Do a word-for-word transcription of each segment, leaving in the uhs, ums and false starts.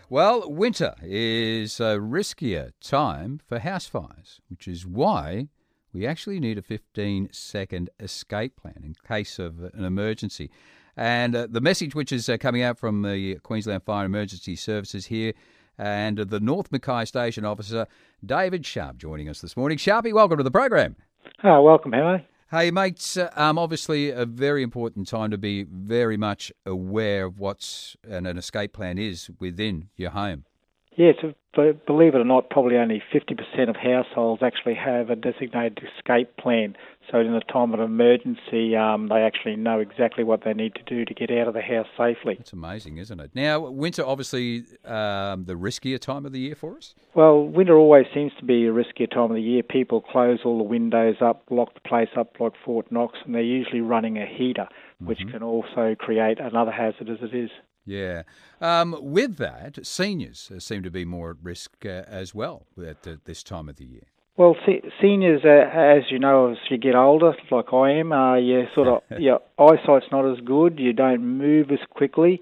Well, winter is a riskier time for house fires, which is why we actually need a fifteen-second escape plan in case of an emergency. And uh, the message which is uh, coming out from the Queensland Fire and Emergency Services here and uh, the North Mackay Station Officer, David Sharp, joining us this morning. Sharpie, welcome to the program. Oh, welcome, Henry. Hey, mates, uh, um, obviously a very important time to be very much aware of what's an, an escape plan is within your home. Yes, but believe it or not, probably only fifty percent of households actually have a designated escape plan. So in a time of emergency, um, they actually know exactly what they need to do to get out of the house safely. That's amazing, isn't it? Now, winter, obviously, um, the riskier time of the year for us? Well, winter always seems to be a riskier time of the year. People close all the windows up, lock the place up like Fort Knox, and they're usually running a heater, which mm-hmm. can also create another hazard as it is. Yeah. Um, with that, seniors seem to be more at risk uh, as well at uh, this time of the year. Well, se- seniors, uh, as you know, as you get older, like I am, uh, you sort of your eyesight's not as good. You don't move as quickly.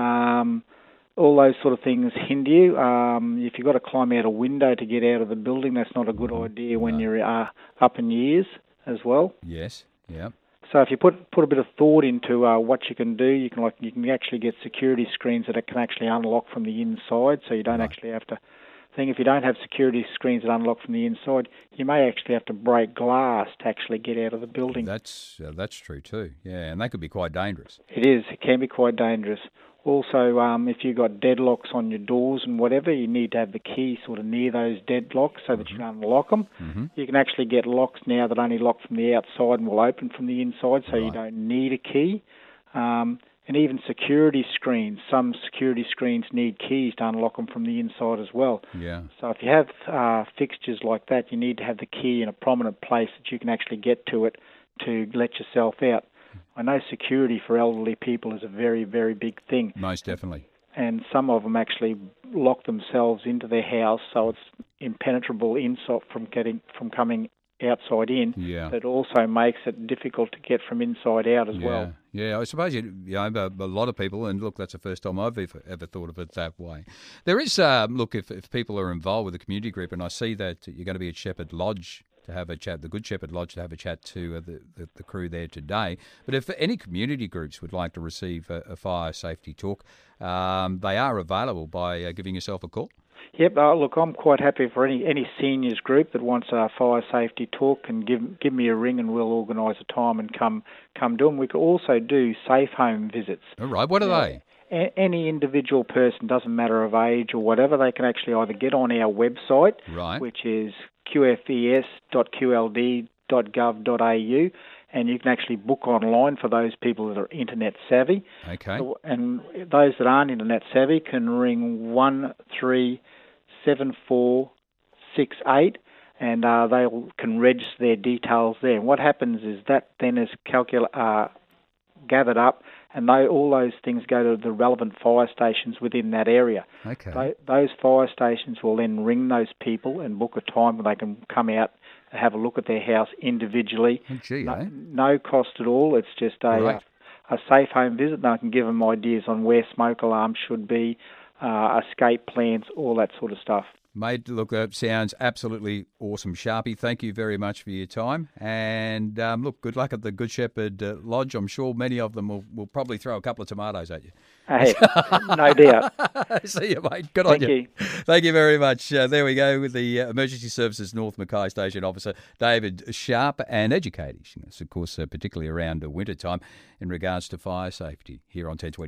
Um, all those sort of things hinder you. Um, if you've got to climb out a window to get out of the building, that's not a good idea when no. you're uh, up in years as well. Yes. Yeah. So if you put put a bit of thought into uh, what you can do, you can like you can actually get security screens that can actually unlock from the inside, so you don't right. actually have to. I think if you don't have security screens that unlock from the inside, you may actually have to break glass to actually get out of the building. That's uh, that's true too. Yeah, and that could be quite dangerous. It is. It can be quite dangerous. Also, um, if you've got deadlocks on your doors and whatever, you need to have the key sort of near those deadlocks so that mm-hmm. you can unlock them. Mm-hmm. You can actually get locks now that only lock from the outside and will open from the inside, so right. you don't need a key. Um, and even security screens. Some security screens need keys to unlock them from the inside as well. Yeah. So if you have uh, fixtures like that, you need to have the key in a prominent place that you can actually get to it to let yourself out. I know security for elderly people is a very, very big thing. Most definitely. And some of them actually lock themselves into their house, so it's impenetrable inside from getting from coming outside in. Yeah. But it also makes it difficult to get from inside out as yeah. well. Yeah, I suppose you, you know, a lot of people, and look, that's the first time I've ever, ever thought of it that way. There is, um, look, if, if people are involved with the community group, and I see that you're going to be at Shepherd Lodge to have a chat, the Good Shepherd Lodge, to have a chat to uh, the, the, the crew there today. But if any community groups would like to receive a, a fire safety talk, um, they are available by uh, giving yourself a call. Yep, uh, look, I'm quite happy for any, any seniors group that wants a fire safety talk, and give give me a ring and we'll organise a time and come come do them. We could also do safe home visits. All right, what are now, they? A- any individual person, doesn't matter of age or whatever, they can actually either get on our website, right. which is q f e s dot q l d dot gov dot a u, and you can actually book online for those people that are internet savvy. Okay. So, and those that aren't internet savvy can ring one three seven four six eight, and uh, they can register their details there. And what happens is that then is calcul- uh, gathered up, and they, all those things go to the relevant fire stations within that area. Okay. Th- those fire stations will then ring those people and book a time when they can come out and have a look at their house individually. Oh, gee, no, eh? no cost at all. It's just a, right. a, a safe home visit, and I can give them ideas on where smoke alarms should be, uh, escape plans, all that sort of stuff. Mate, look, that sounds absolutely awesome. Sharpie, thank you very much for your time. And um, look, good luck at the Good Shepherd uh, Lodge. I'm sure many of them will, will probably throw a couple of tomatoes at you. Hey, no doubt. See you, mate. Good Thank on you. you. Thank you very much. Uh, there we go with the uh, Emergency Services North Mackay Station Officer, David Sharp, and educating us, of course, uh, particularly around uh, winter time in regards to fire safety here on ten twenty.